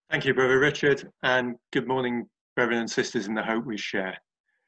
Thank you, Brother Richard, and good morning, brethren and sisters in the hope we share.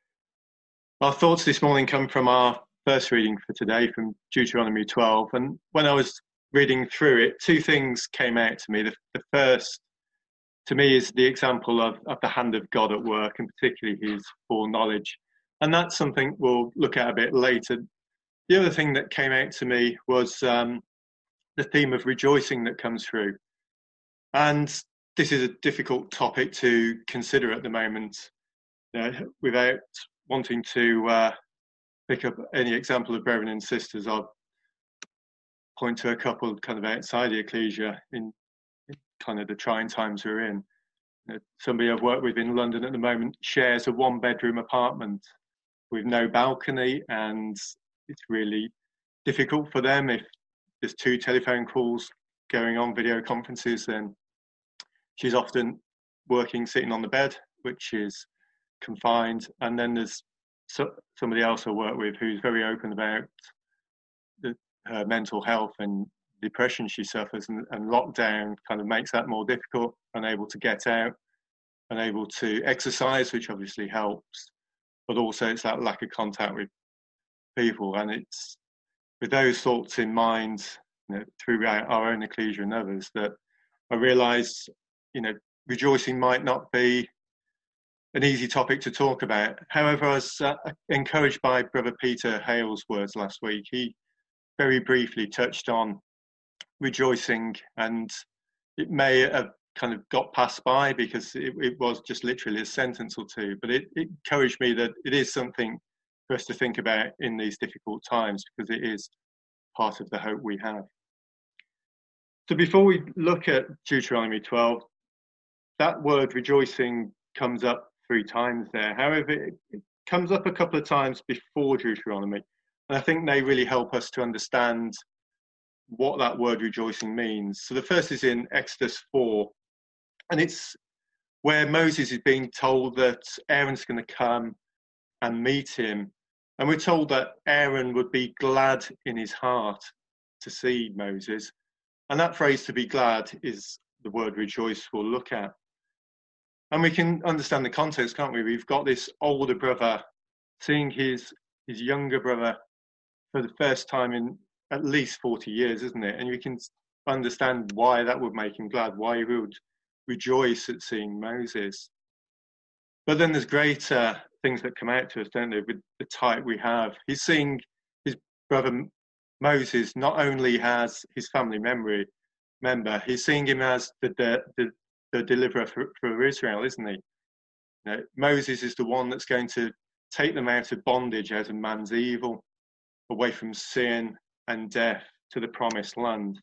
Our thoughts this morning come from our first reading for today from Deuteronomy 12. And when I was reading through it, two things came out to me. The first, to me, is the example of the hand of God at work, and particularly his foreknowledge. And that's something we'll look at a bit later. The other thing that came out to me was the theme of rejoicing that comes through. And this is a difficult topic to consider at the moment, without wanting to pick up any example of brethren and sisters. I'll point to a couple kind of outside the ecclesia in kind of the trying times we're in. Somebody I've worked with in London at the moment shares a one-bedroom apartment with no balcony, and it's really difficult for them if there's two telephone calls going on, video conferences, then she's often working sitting on the bed, which is confined. And then there's somebody else I work with who's very open about her mental health and depression she suffers, and lockdown kind of makes that more difficult, unable to get out, unable to exercise, which obviously helps, but also it's that lack of contact with people. And it's with those thoughts in mind, throughout our own ecclesia and others, that I realised, rejoicing might not be an easy topic to talk about. However, I was encouraged by Brother Peter Hale's words last week. He very briefly touched on rejoicing, and it may have kind of got passed by because it was just literally a sentence or two, but it encouraged me that it is something for us to think about in these difficult times, because it is part of the hope we have. So before we look at Deuteronomy 12, that word rejoicing comes up 3 times there. However, it comes up a couple of times before Deuteronomy, and I think they really help us to understand what that word rejoicing means. So the first is in Exodus 4, and it's where Moses is being told that Aaron's going to come and meet him, and we're told that Aaron would be glad in his heart to see Moses. And that phrase, to be glad, is the word rejoice we'll look at. And we can understand the context, can't we? We've got this older brother seeing his younger brother for the first time in at least 40 years, isn't it? And we can understand why that would make him glad, why he would rejoice at seeing Moses. But then there's greater things that come out to us, don't they, with the type we have. He's seeing his brother Moses not only as his family member, he's seeing him as the deliverer for Israel, isn't he? Moses is the one that's going to take them out of bondage, out of man's evil, away from sin and death to the promised land.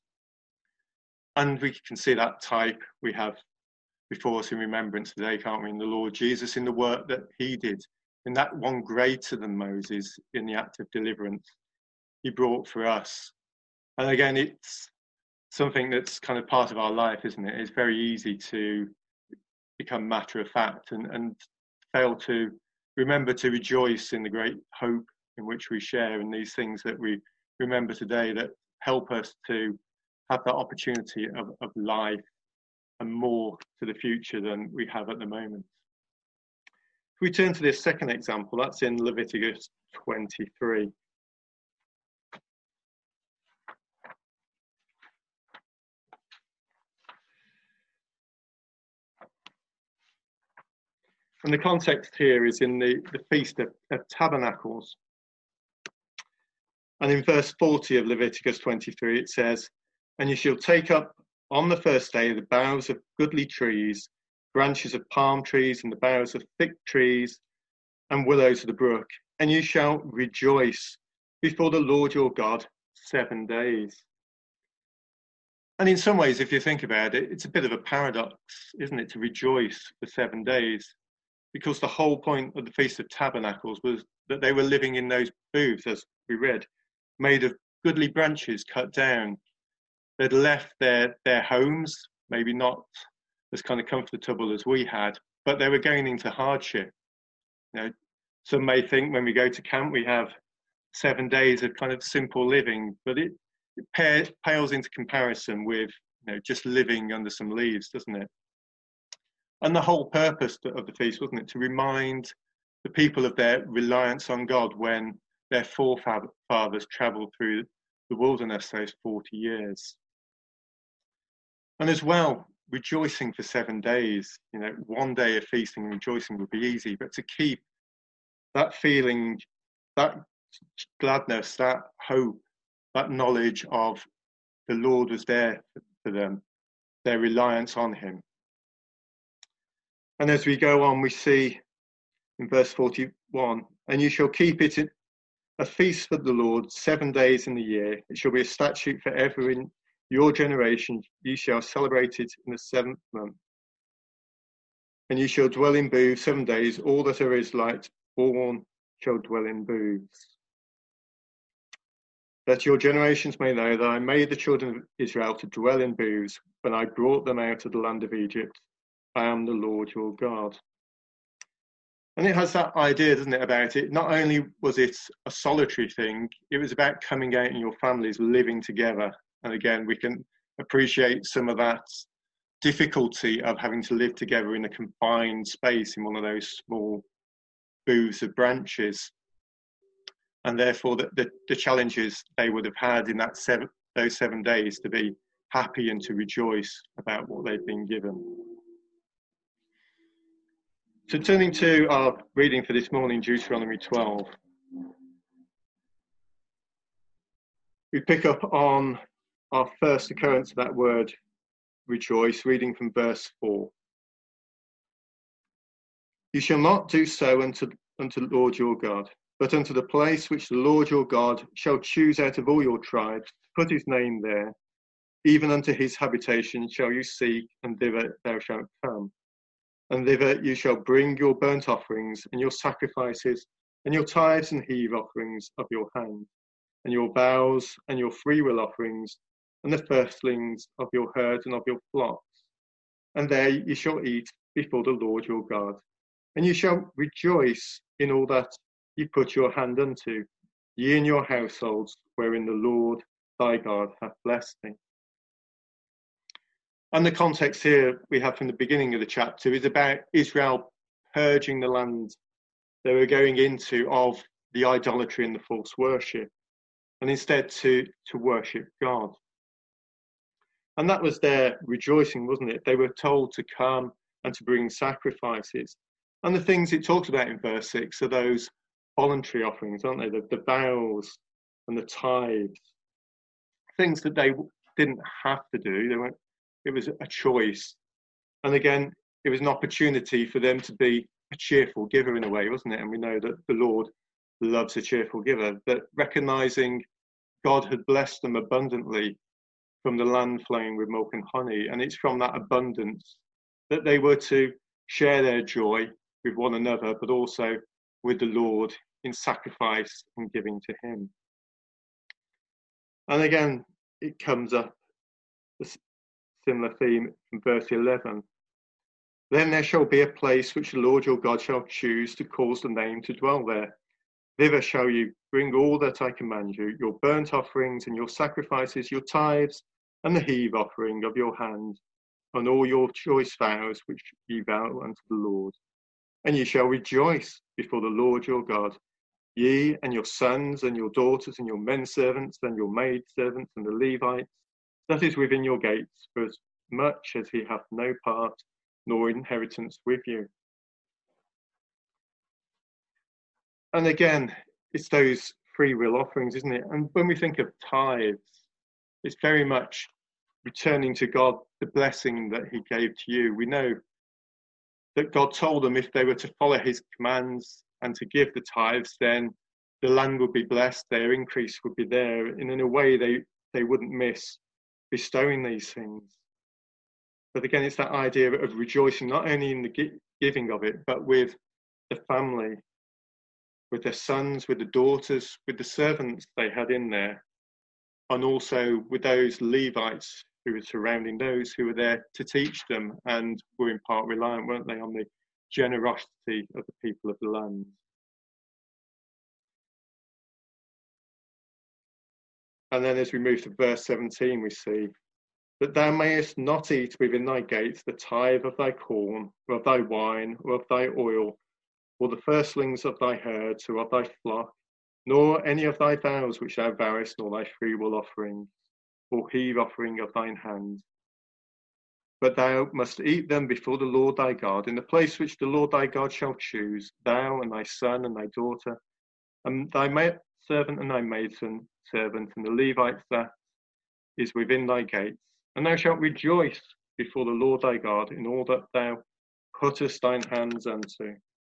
And we can see that type we have before us in remembrance today, can't we? In the Lord Jesus, in the work that he did, in that one greater than Moses, in the act of deliverance he brought for us. And again, it's something that's kind of part of our life, isn't it? It's very easy to become matter of fact and fail to remember to rejoice in the great hope in which we share, and these things that we remember today that help us to have that opportunity of life and more to the future than we have at the moment. If we turn to this second example, that's in Leviticus 23. And the context here is in the Feast of Tabernacles. And in verse 40 of Leviticus 23, it says, "And you shall take up on the first day the boughs of goodly trees, branches of palm trees, and the boughs of thick trees, and willows of the brook, and you shall rejoice before the Lord your God 7 days." And in some ways, if you think about it, it's a bit of a paradox, isn't it, to rejoice for 7 days? Because the whole point of the Feast of Tabernacles was that they were living in those booths, as we read, made of goodly branches cut down. They'd left their homes, maybe not as kind of comfortable as we had, but they were going into hardship. Some may think when we go to camp we have 7 days of kind of simple living, but it pales into comparison with just living under some leaves, doesn't it? And the whole purpose of the feast, wasn't it, to remind the people of their reliance on God when their forefathers travelled through the wilderness those 40 years. And as well, rejoicing for 7 days. You know, one day of feasting and rejoicing would be easy, but to keep that feeling, that gladness, that hope, that knowledge of the Lord was there for them, their reliance on him. And as we go on, we see in verse 41, and you shall keep it a feast for the Lord 7 days in the year. It shall be a statute forever in your generation. You shall celebrate it in the 7th month. And you shall dwell in booths 7 days. All that are Israelites born shall dwell in booths. That your generations may know that I made the children of Israel to dwell in booths when I brought them out of the land of Egypt. I am the Lord your God. And it has that idea, doesn't it, about it? Not only was it a solitary thing, it was about coming out in your families, living together. And again, we can appreciate some of that difficulty of having to live together in a confined space in one of those small booths of branches. And therefore, the challenges they would have had in those 7 days to be happy and to rejoice about what they've been given. So turning to our reading for this morning, Deuteronomy 12. We pick up on our first occurrence of that word, rejoice, reading from verse 4. You shall not do so unto the Lord your God, but unto the place which the Lord your God shall choose out of all your tribes, to put his name there, even unto his habitation shall you seek, and thither thou shalt come. And thither you shall bring your burnt offerings, and your sacrifices, and your tithes and heave offerings of your hand, and your vows, and your freewill offerings, and the firstlings of your herds and of your flocks. And there you shall eat before the Lord your God. And you shall rejoice in all that you put your hand unto, ye and your households, wherein the Lord thy God hath blessed thee. And the context here we have from the beginning of the chapter is about Israel purging the land they were going into of the idolatry and the false worship, and instead to worship God. And that was their rejoicing, wasn't it? They were told to come and to bring sacrifices. And the things it talks about in verse 6 are those voluntary offerings, aren't they? The vows and the tithes, things that they didn't have to do. It was a choice. And again, it was an opportunity for them to be a cheerful giver in a way, wasn't it? And we know that the Lord loves a cheerful giver, but recognizing God had blessed them abundantly from the land flowing with milk and honey. And it's from that abundance that they were to share their joy with one another, but also with the Lord in sacrifice and giving to him. And again, it comes up, a similar theme in verse 11. Then there shall be a place which the Lord your God shall choose to cause the name to dwell there. Thither shall you bring all that I command you, your burnt offerings and your sacrifices, your tithes, and the heave offering of your hand, and all your choice vows which ye vow unto the Lord. And ye shall rejoice before the Lord your God, ye and your sons and your daughters and your men servants and your maid servants and the Levites, that is within your gates, for as much as he hath no part nor inheritance with you. And again, it's those free will offerings, isn't it? And when we think of tithes, it's very much returning to God the blessing that he gave to you. We know that God told them if they were to follow his commands and to give the tithes, then the land would be blessed, their increase would be there, and in a way they wouldn't miss bestowing these things. But again, it's that idea of rejoicing, not only in the giving of it, but with the family, with their sons, with the daughters, with the servants they had in there, and also with those Levites who were surrounding those who were there to teach them and were in part reliant, weren't they, on the generosity of the people of the land. And then as we move to verse 17, we see that thou mayest not eat within thy gates the tithe of thy corn, or of thy wine, or of thy oil, or the firstlings of thy herds, or of thy flock, nor any of thy vows which thou vowest, nor thy freewill offerings, or heave offering of thine hand. But thou must eat them before the Lord thy God, in the place which the Lord thy God shall choose, thou and thy son and thy daughter, and thy servant and thy maidservant, and the Levites that is within thy gates. And thou shalt rejoice before the Lord thy God in all that thou puttest thine hands unto.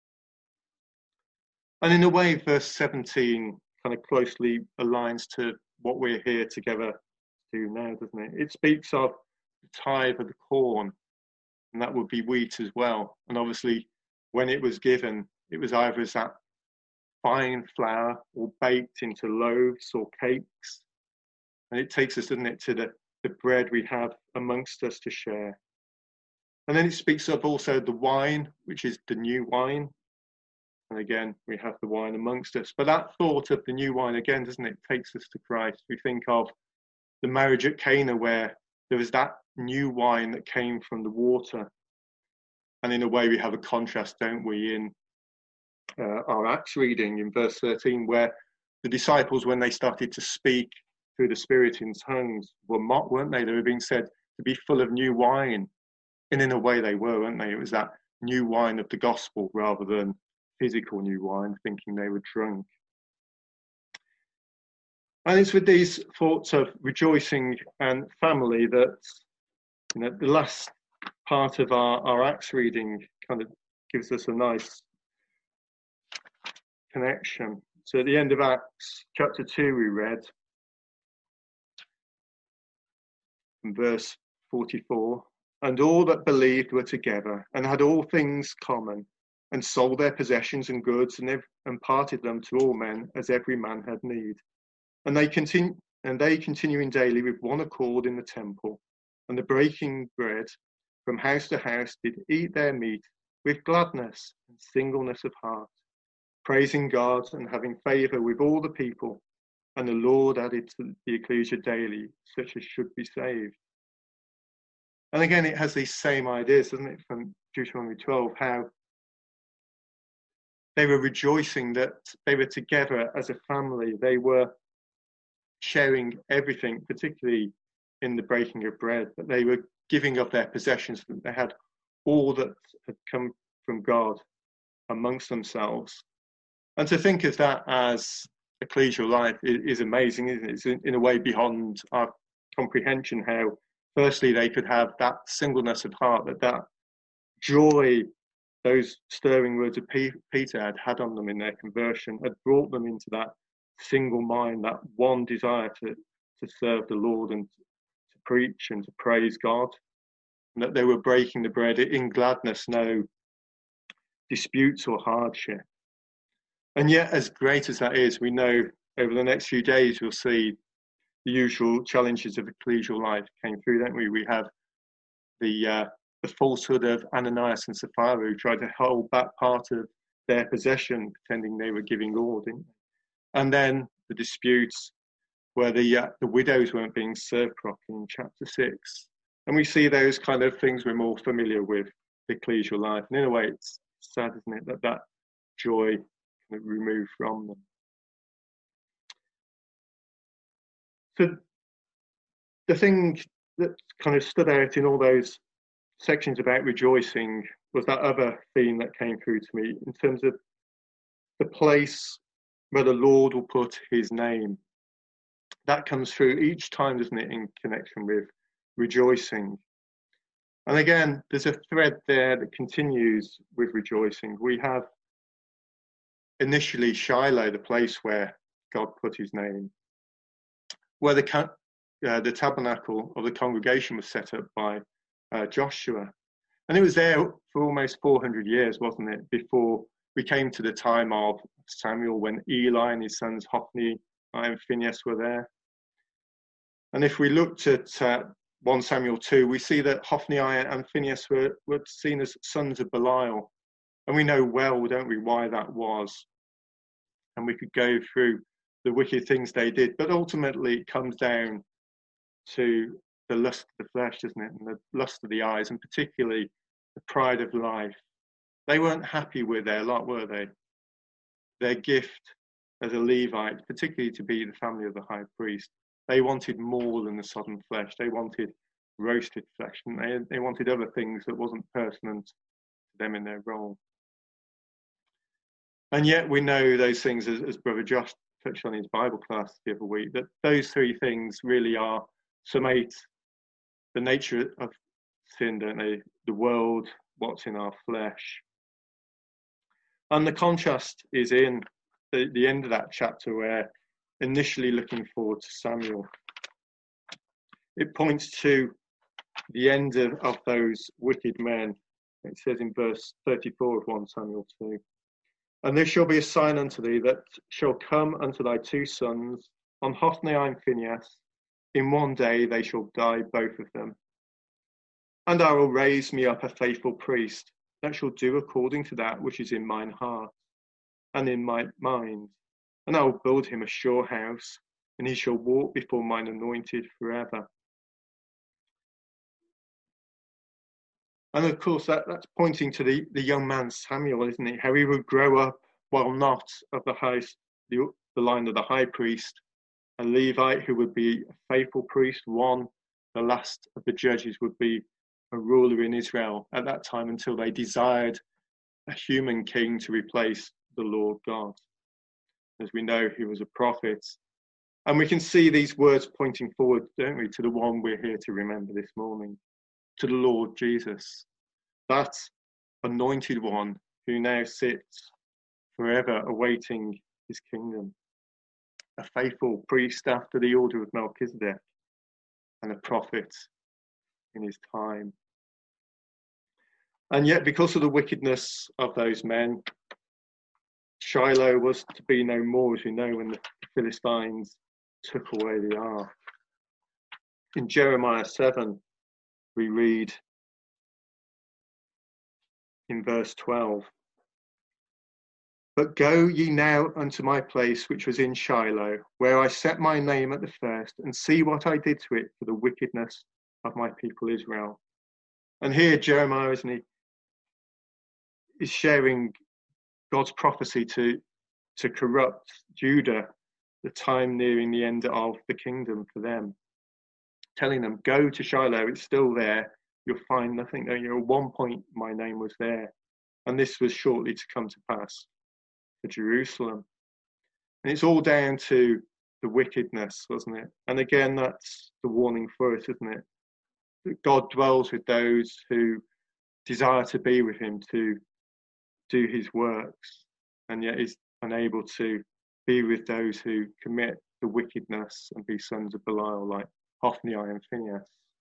And in a way, verse 17 kind of closely aligns to what we're here together to do now, doesn't it? It speaks of the tithe of the corn, and that would be wheat as well. And obviously, when it was given, it was either as that fine flour or baked into loaves or cakes. And it takes us, doesn't it, to the bread we have amongst us to share. And then it speaks of also the wine, which is the new wine. And again, we have the wine amongst us. But that thought of the new wine, again, doesn't it, takes us to Christ. We think of the marriage at Cana, where there was that new wine that came from the water. And in a way, we have a contrast, don't we, in our Acts reading in verse 13, where the disciples, when they started to speak through the Spirit in tongues, were mocked, weren't they? They were being said to be full of new wine. And in a way they were, weren't they? It was that new wine of the gospel rather than physical new wine, thinking they were drunk. And it's with these thoughts of rejoicing and family that, you know, the last part of our Acts reading kind of gives us a nice connection. So at the end of Acts chapter 2 we read in verse 44, and all that believed were together and had all things common, and sold their possessions and goods and parted them to all men as every man had need. And they continuing daily with one accord in the temple, and the breaking bread from house to house did eat their meat with gladness and singleness of heart, praising God and having favour with all the people. And the Lord added to the ecclesia daily such as should be saved. And again, it has these same ideas, doesn't it, from Deuteronomy 12, how they were rejoicing that they were together as a family. They were sharing everything, particularly in the breaking of bread, that they were giving of their possessions, that they had all that had come from God amongst themselves. And to think of that as ecclesial life is amazing, isn't it? It's in a way beyond our comprehension, how firstly they could have that singleness of heart, that joy, those stirring words of Peter had on them in their conversion, had brought them into that single mind, that one desire to serve the Lord and to preach and to praise God, and that they were breaking the bread in gladness, no disputes or hardship. And yet, as great as that is, we know over the next few days we'll see the usual challenges of ecclesial life came through, don't we? We have the falsehood of Ananias and Sapphira, who tried to hold back part of their possession, pretending they were giving all, didn't they? And then the disputes where the widows weren't being served properly in chapter 6. And we see those kind of things we're more familiar with, the ecclesial life. And in a way, it's sad, isn't it, that joy kind of removed from them. So the thing that kind of stood out in all those sections about rejoicing was that other theme that came through to me in terms of the place where the Lord will put his name. That comes through each time, doesn't it, in connection with rejoicing. And again, there's a thread there that continues with rejoicing. We have initially Shiloh, the place where God put his name, where the tabernacle of the congregation was set up by Joshua. And it was there for almost 400 years, wasn't it, before we came to the time of Samuel, when Eli and his sons Hophni and Phinehas were there. And if we looked at 1 Samuel 2, we see that Hophni and Phinehas were seen as sons of Belial. And we know well, don't we, why that was. And we could go through the wicked things they did. But ultimately, it comes down to the lust of the flesh, doesn't it? And the lust of the eyes, and particularly the pride of life. They weren't happy with their lot, were they? Their gift as a Levite, particularly to be the family of the high priest, they wanted more than the sodden flesh. They wanted roasted flesh, and they wanted other things that wasn't pertinent to them in their role. And yet we know those things, as Brother Josh touched on in his Bible class the other week, that those three things really are summate the nature of sin, don't they? The world, what's in our flesh. And the contrast is in the end of that chapter, where initially looking forward to Samuel, it points to the end of those wicked men. It says in verse 34 of 1 Samuel 2, "And there shall be a sign unto thee that shall come unto thy two sons, on Hophni and Phinehas. In one day they shall die, both of them. And I will raise me up a faithful priest, that shall do according to that which is in mine heart and in my mind. And I will build him a sure house, and he shall walk before mine anointed forever." And of course, that's pointing to the young man Samuel, isn't it? How he would grow up while not of the line of the high priest, a Levite who would be a faithful priest. The last of the judges, would be a ruler in Israel at that time, until they desired a human king to replace the Lord God. As we know, he was a prophet. And we can see these words pointing forward, don't we, to the one we're here to remember this morning, to the Lord Jesus, that anointed one who now sits forever awaiting his kingdom, a faithful priest after the order of Melchizedek, and a prophet in his time. And yet, because of the wickedness of those men, Shiloh was to be no more, as we know, when the Philistines took away the ark. In Jeremiah 7, we read in verse 12, "But go ye now unto my place which was in Shiloh, where I set my name at the first, and see what I did to it for the wickedness of my people Israel." And here Jeremiah, isn't he, is sharing God's prophecy to corrupt Judah, the time nearing the end of the kingdom for them, telling them, go to Shiloh, it's still there, you'll find nothing there. At one point my name was there, and this was shortly to come to pass for Jerusalem. And it's all down to the wickedness, wasn't it? And again, that's the warning for us, isn't it? That God dwells with those who desire to be with him, to do his works, and yet is unable to be with those who commit the wickedness and be sons of Belial, like Hophni and Phinehas.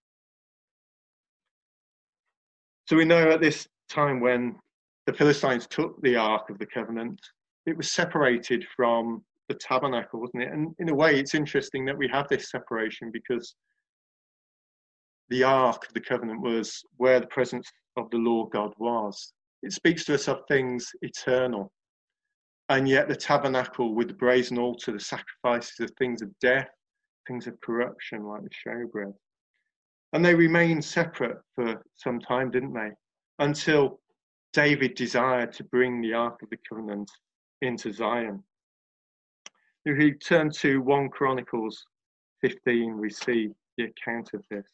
So we know at this time, when the Philistines took the Ark of the Covenant, it was separated from the tabernacle, wasn't it? And in a way, it's interesting that we have this separation, because the Ark of the Covenant was where the presence of the Lord God was. It speaks to us of things eternal. And yet the tabernacle with the brazen altar, the sacrifices of things of death, things of corruption, like the showbread. And they remained separate for some time, didn't they? Until David desired to bring the Ark of the Covenant into Zion. If you turn to 1 Chronicles 15, we see the account of this.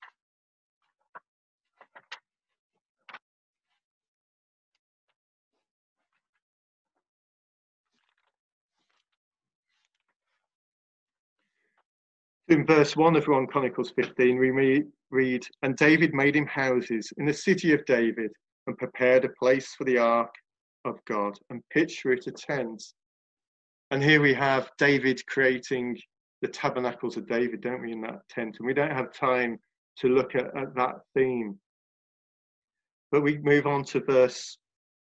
In verse 1 of 1 Chronicles 15, we read, "And David made him houses in the city of David, and prepared a place for the ark of God, and pitched for it a tent." And here we have David creating the tabernacles of David, don't we, in that tent? And we don't have time to look at that theme. But we move on to verse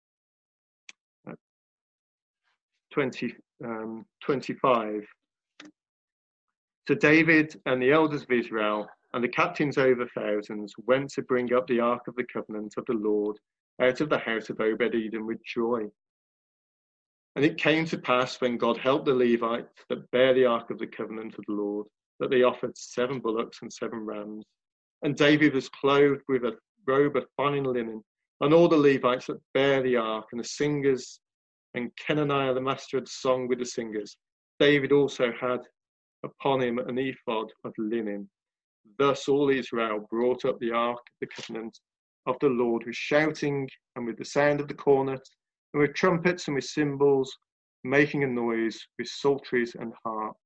25. "So David and the elders of Israel and the captains over thousands went to bring up the ark of the covenant of the Lord out of the house of Obed-Edom with joy. And it came to pass, when God helped the Levites that bear the ark of the covenant of the Lord, that they offered 7 bullocks and 7 rams And David was clothed with a robe of fine linen, and all the Levites that bear the ark, and the singers, and Kenaniah the master of the song with the singers. David also had upon him an ephod of linen. Thus all Israel brought up the ark of the covenant of the Lord with shouting and with the sound of the cornet, and with trumpets and with cymbals, making a noise with psalteries and harps.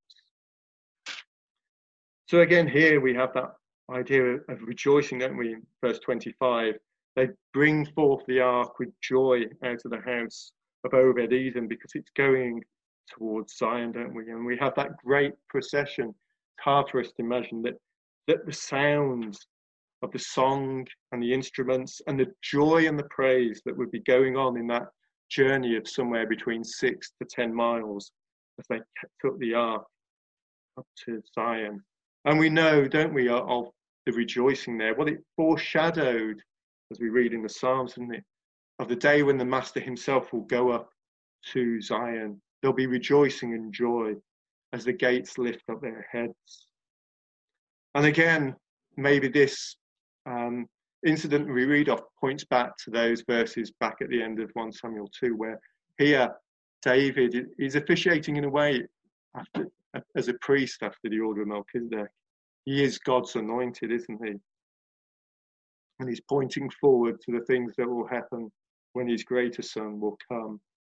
So again, here we have that idea of rejoicing, don't we? In verse 25, they bring forth the ark with joy out of the house of Obed-Edom because it's going towards Zion, don't we? And we have that great procession. It's hard for us to imagine that the sounds of the song and the instruments and the joy and the praise that would be going on in that journey of somewhere between 6 to 10 miles as they took the ark up to Zion. And we know, don't we, of the rejoicing there, what it foreshadowed, as we read in the Psalms, isn't it, of the day when the Master himself will go up to Zion. There'll be rejoicing and joy as the gates lift up their heads. And again, maybe this incident we read of points back to those verses back at the end of 1 Samuel 2, where here David is officiating in a way as a priest after the order of Melchizedek. He is God's anointed, isn't he? And he's pointing forward to the things that will happen when his greater son will come.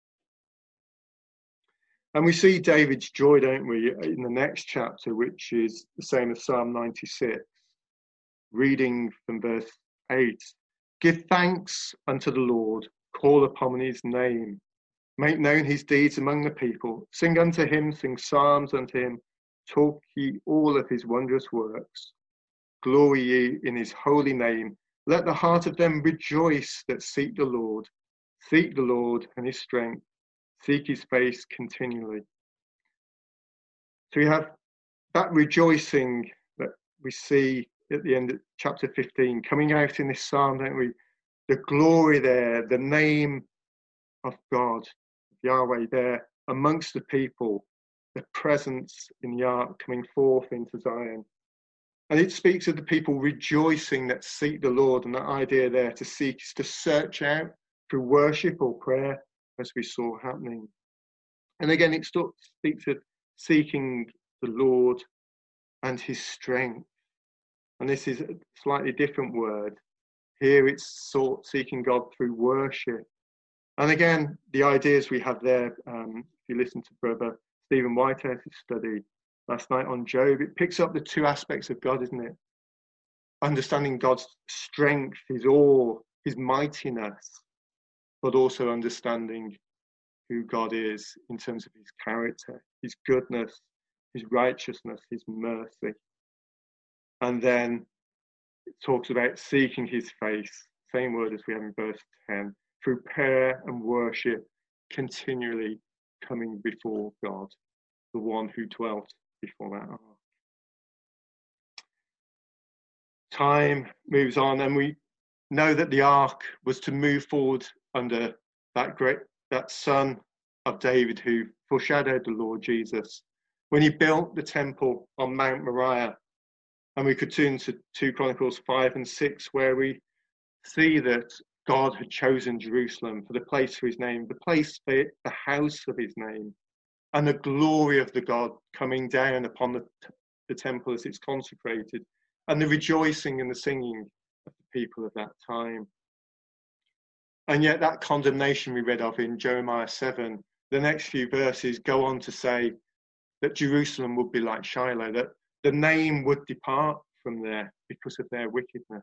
And we see David's joy, don't we, in the next chapter, which is the same as Psalm 96, reading from verse 8. Give thanks unto the Lord, call upon his name, make known his deeds among the people, sing unto him, sing psalms unto him, talk ye all of his wondrous works, glory ye in his holy name, let the heart of them rejoice that seek the Lord and his strength, seek his face continually. So we have that rejoicing that we see at the end of chapter 15 coming out in this psalm, don't we? The glory there, the name of God, Yahweh there amongst the people, the presence in the ark coming forth into Zion. And it speaks of the people rejoicing that seek the Lord, and that idea there to seek is to search out through worship or prayer, as we saw happening. And again, it speaks of seeking the Lord and his strength. And this is a slightly different word. Here it's seeking God through worship. And again, the ideas we have there, if you listen to Brother Stephen Whitehouse's study last night on Job, it picks up the two aspects of God, isn't it? Understanding God's strength, his awe, his mightiness, but also understanding who God is in terms of his character, his goodness, his righteousness, his mercy. And then it talks about seeking his face, same word as we have in verse 10, through prayer and worship, continually coming before God, the one who dwelt before that ark. Time moves on, and we know that the ark was to move forward under that son of David who foreshadowed the Lord Jesus when he built the temple on Mount Moriah. And we could turn to 2 Chronicles 5 and 6, where we see that God had chosen Jerusalem for the place for his name, the place for the house of his name, and the glory of the God coming down upon the temple as it's consecrated, and the rejoicing and the singing of the people of that time. And yet that condemnation we read of in Jeremiah 7, the next few verses go on to say that Jerusalem would be like Shiloh, that the name would depart from there because of their wickedness.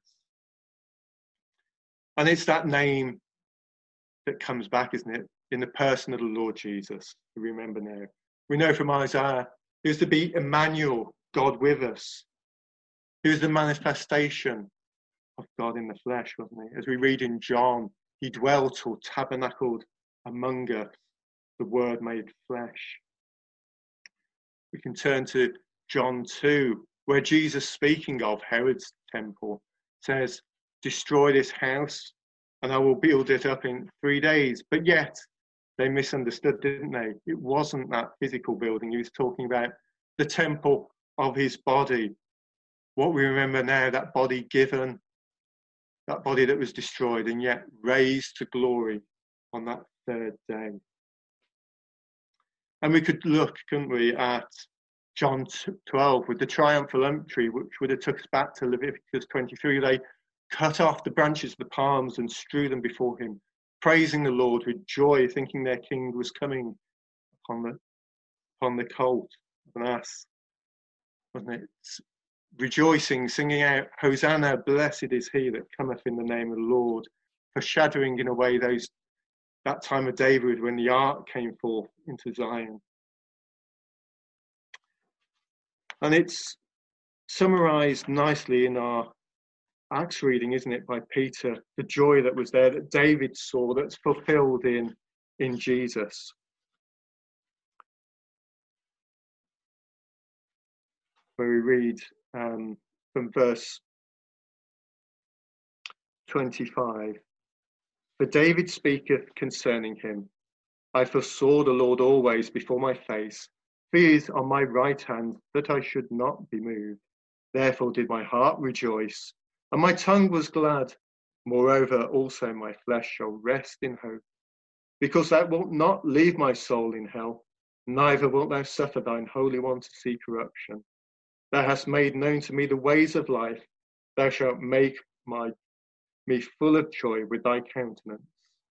And it's that name that comes back, isn't it, in the person of the Lord Jesus, we remember now. We know from Isaiah, he was to be Emmanuel, God with us. He was the manifestation of God in the flesh, wasn't he? As we read in John, he dwelt or tabernacled among us, the word made flesh. We can turn to John 2, where Jesus, speaking of Herod's temple, says, destroy this house and I will build it up in 3 days. But yet they misunderstood, didn't they? It wasn't that physical building. He was talking about the temple of his body. What we remember now, that body given, that body that was destroyed and yet raised to glory on that third day. And we could look, couldn't we, at John 12 with the triumphal entry, which would have took us back to Leviticus 23. They cut off the branches of the palms and strew them before him, praising the Lord with joy, thinking their king was coming upon the colt of an ass, wasn't it? Rejoicing, singing out, Hosanna, blessed is he that cometh in the name of the Lord, foreshadowing in a way that time of David when the ark came forth into Zion. And it's summarized nicely in our Acts reading, isn't it, by Peter, the joy that was there that David saw, that's fulfilled in Jesus. Where we read from verse 25, for David speaketh concerning him, I foresaw the Lord always before my face, for he is on my right hand, that I should not be moved. Therefore did my heart rejoice, and my tongue was glad. Moreover also my flesh shall rest in hope, because thou wilt not leave my soul in hell, neither wilt thou suffer thine Holy One to see corruption. Thou hast made known to me the ways of life. Thou shalt make me full of joy with thy countenance.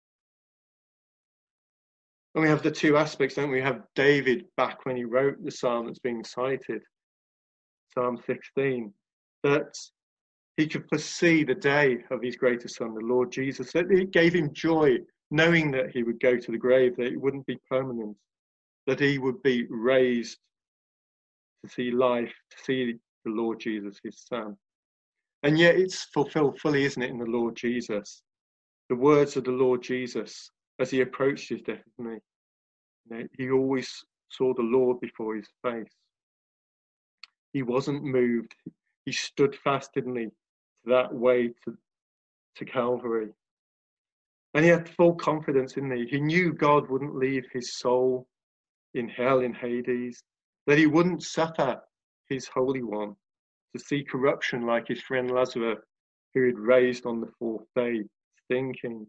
And we have the two aspects, don't we? We have David back when he wrote the psalm that's being cited, Psalm 16, that he could foresee the day of his greatest son, the Lord Jesus, that it gave him joy, knowing that he would go to the grave, that it wouldn't be permanent, that he would be raised to see life, to see the Lord Jesus, his son. And yet it's fulfilled fully, isn't it, in the Lord Jesus? The words of the Lord Jesus as he approached his death, isn't he? He always saw the Lord before his face. He wasn't moved. He stood fast, didn't he, to that way to Calvary. And he had full confidence, didn't he? He knew God wouldn't leave his soul in hell, in Hades, that he wouldn't suffer his Holy One to see corruption like his friend Lazarus, who had raised on the fourth day, stinking.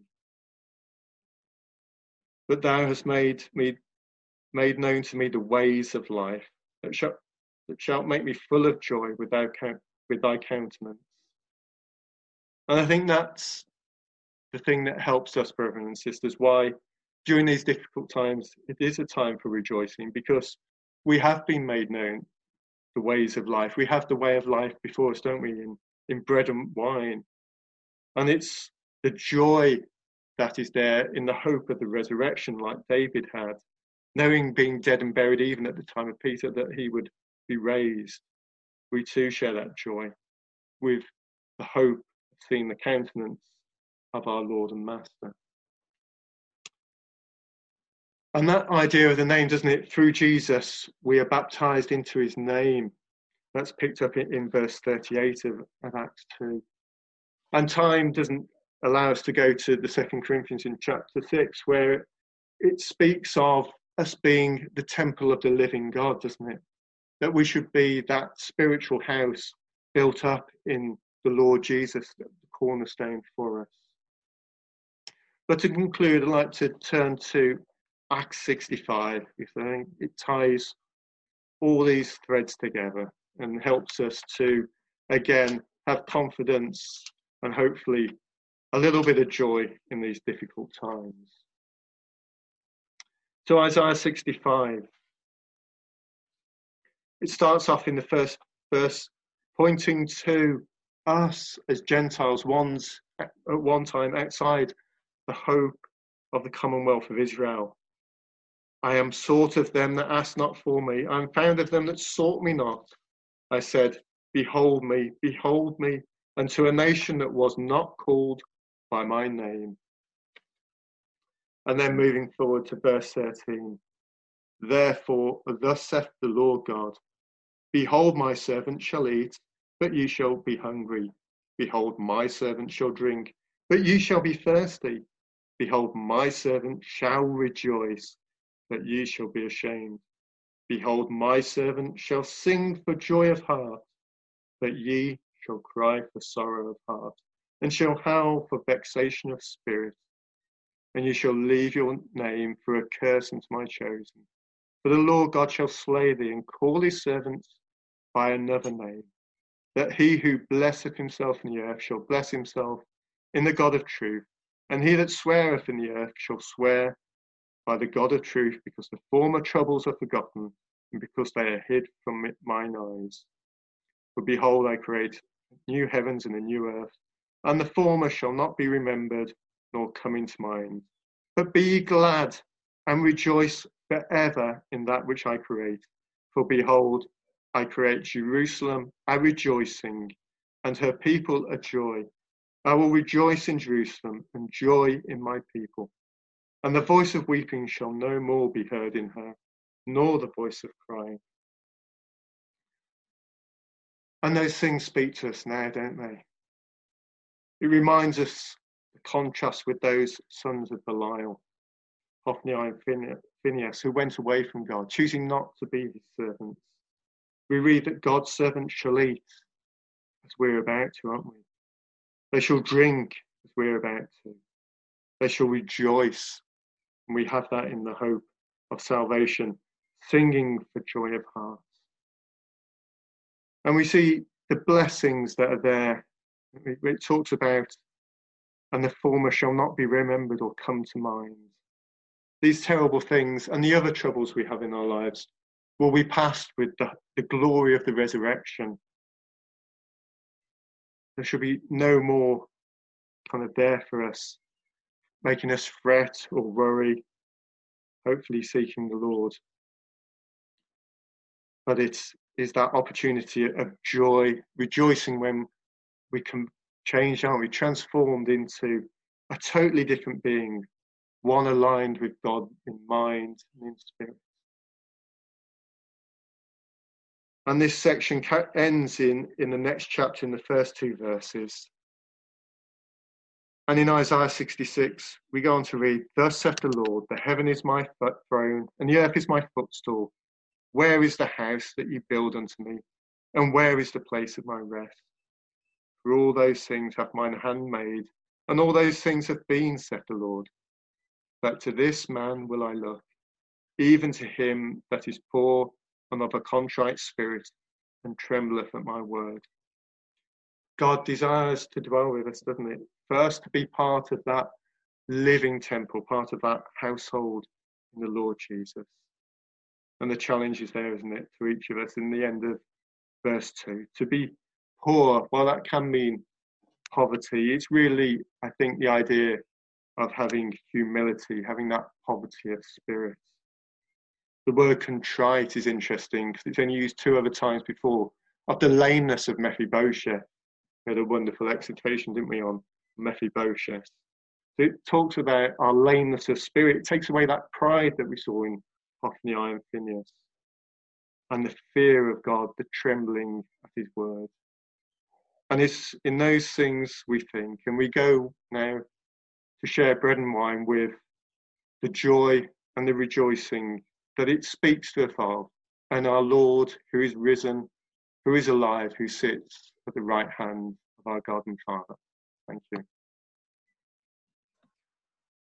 But thou hast made known to me the ways of life, that shalt make me full of joy with thy countenance. And I think that's the thing that helps us, brethren and sisters, why during these difficult times it is a time for rejoicing, because we have been made known the ways of life. We have the way of life before us, don't we, in bread and wine. And it's the joy that is there in the hope of the resurrection, like David had, knowing being dead and buried even at the time of Peter, that he would be raised. We too share that joy with the hope of seeing the countenance of our Lord and Master. And that idea of the name, doesn't it? Through Jesus, we are baptized into his name. That's picked up in verse 38 of Acts 2. And time doesn't allow us to go to the 2 Corinthians in chapter 6, where it speaks of us being the temple of the living God, doesn't it? That we should be that spiritual house built up in the Lord Jesus, the cornerstone for us. But to conclude, I'd like to turn to Acts 65, because I think it ties all these threads together and helps us to, again, have confidence and hopefully a little bit of joy in these difficult times. So Isaiah 65, it starts off in the first verse pointing to us as Gentiles, ones at one time outside the hope of the Commonwealth of Israel. I am sought of them that asked not for me. I am found of them that sought me not. I said, behold me, unto a nation that was not called by my name. And then moving forward to verse 13. Therefore, thus saith the Lord God, behold, my servant shall eat, but ye shall be hungry. Behold, my servant shall drink, but ye shall be thirsty. Behold, my servant shall rejoice, but ye shall be ashamed. Behold, my servant shall sing for joy of heart, that ye shall cry for sorrow of heart, and shall howl for vexation of spirit. And ye shall leave your name for a curse unto my chosen. For the Lord God shall slay thee, and call his servants by another name, that he who blesseth himself in the earth shall bless himself in the God of truth, and he that sweareth in the earth shall swear by the God of truth, because the former troubles are forgotten, and because they are hid from mine eyes. For behold, I create new heavens and a new earth, and the former shall not be remembered, nor come into mind. But be ye glad, and rejoice forever in that which I create. For behold, I create Jerusalem a rejoicing, and her people a joy. I will rejoice in Jerusalem, and joy in my people. And the voice of weeping shall no more be heard in her, nor the voice of crying. And those things speak to us now, don't they? It reminds us the contrast with those sons of Belial, Hophni and Phinehas, who went away from God, choosing not to be his servants. We read that God's servants shall eat, as we're about to, aren't we? They shall drink, as we're about to. They shall rejoice, and we have that in the hope of salvation, singing for joy of heart. And we see the blessings that are there. It talks about, and the former shall not be remembered or come to mind. These terrible things and the other troubles we have in our lives will be passed with the glory of the resurrection. There shall be no more kind of there for us, making us fret or worry, hopefully seeking the Lord. But it is that opportunity of joy, rejoicing when we can change, aren't we? Transformed into a totally different being, one aligned with God in mind and in spirit. And this section ends in the next chapter, in the first two verses. And in Isaiah 66, we go on to read, "Thus saith the Lord, the heaven is my throne, and the earth is my footstool. Where is the house that you build unto me? And where is the place of my rest? For all those things hath mine hand made, and all those things have been, saith the Lord. But to this man will I look, even to him that is poor and of a contrite spirit, and trembleth at my word." God desires to dwell with us, doesn't it? For us to be part of that living temple, part of that household in the Lord Jesus. And the challenge is there, isn't it, to each of us in the end of verse 2. To be poor, well, that can mean poverty. It's really, I think, the idea of having humility, having that poverty of spirit. The word contrite is interesting because it's only used two other times before, of the lameness of Mephibosheth. We had a wonderful exhortation, didn't we, on Mephibosheth. So it talks about our lameness of spirit. It takes away that pride that we saw in Hophni and Phinehas, and the fear of God, the trembling at his word. And it's in those things we think, and we go now to share bread and wine with the joy and the rejoicing that it speaks to us of, and our Lord who is risen, who is alive, who sits at the right hand of our God and Father. Thank you.